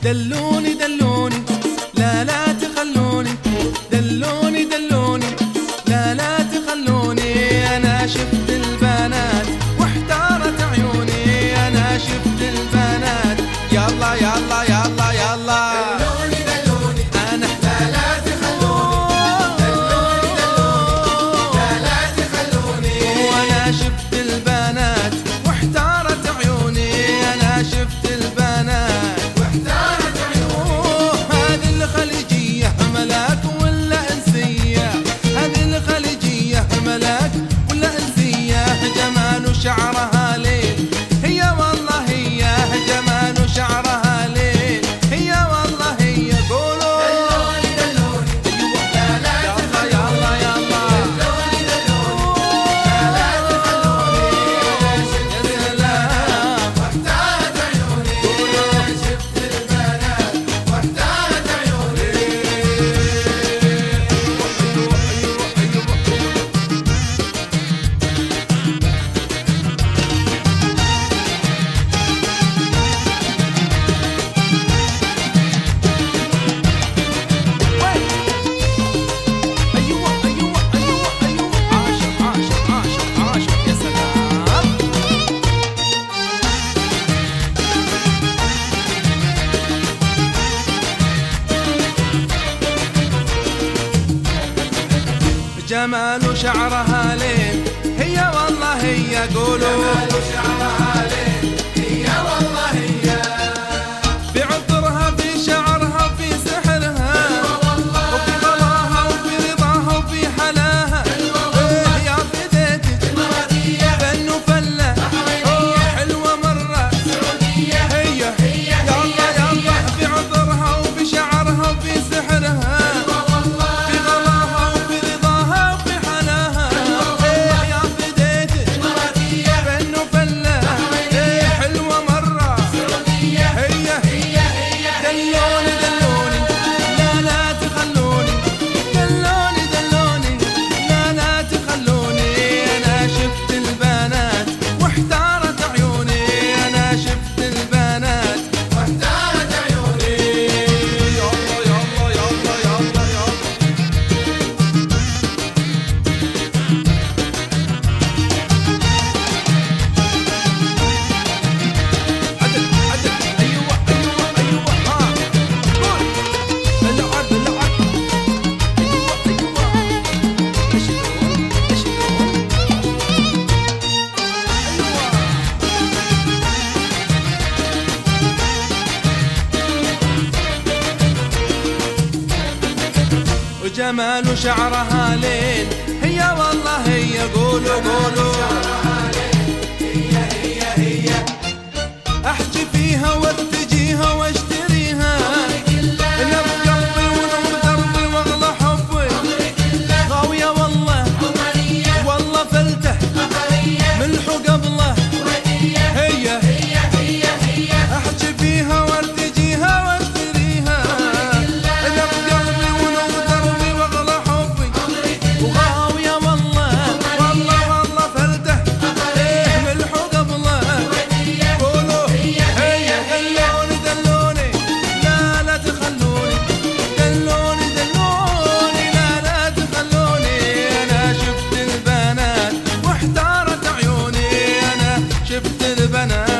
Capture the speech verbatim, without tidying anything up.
دلوني دلوني لا لا تخلوني، دلوني دلوني لا لا تخلوني. أنا شفت البنات واحتارت عيوني، أنا شفت البنات. يلا يلا يلا يلا دلوني دلوني أنا لا لا تخلوني، دلوني دلوني لا لا تخلوني. وأنا شفت البنات واحتارت عيوني، أنا شفت البنات واحتارت عيوني. هذه الخليجية ملاك ولا إنسية؟ هذه الخليجية ملاك ولا إنسية؟ جمال شعرها ليل، هي والله هي جمال شعرها ليل، هي والله هي. قولوا دلوني دلوني لا لا يلا يلا يلا دلوني دلوني لا لا تخلوني. يا سلام واحتارت عيوني، شفت البنات واحتارت عيوني. أيوة أيوة أيوة أيوة عاشق عاشق عاشق عاشق يا سلام. جمال شعرها ليل، هي والله هي. قولوا جمال شعرها ليل، هي والله هي. في عطرها في شعرها في سحرها، وفي غلاها وفي رضاها وفي حلاها. إيه يا فديتك إماراتية فن وفلة، أوه حلوة مرة سعودية هي. يلا يلا في عطرها وفي شعرها وفي سحرها، في غلاها وفي رضاها وفي حلاها. إيه يا فديتك إماراتية فن وفلة، إيه حلوة مرة سعودية هي. هي هي. دلوني دلوني لا لا تخلوني، دلوني دلوني لا لا تخلوني. أنا شفت البنات واحتارت عيوني، أنا شفت البنات واحتارت عيوني. يلا يلا يلا يلا يلا. عدل عدل أيوة أيوة أيوة ها قول العب العب أيوة أيوة أشلون أشلون أيوة. وجمال شعرها ليل، هي والله هي. قولوا قولوا هي هي هي. احجي فيها وارتجيها واشتريها، نار قلبي ونور دربي واغلى حبي. غاوية والله عمرية والله فلته بحرية ملح قبله ودية هي. هي هي هي. احجي فيها وارتجيها واشتريها، نار قلبي ونور دربي واغلى حبي. وغاوية والله والله والله فلته إيه ملح قبله. قولوا هي. دلوني دلوني لا لا تخلوني، دلوني دلوني لا لا تخلوني. أنا شفت البنات واحتارت عيوني، أنا شفت البنات.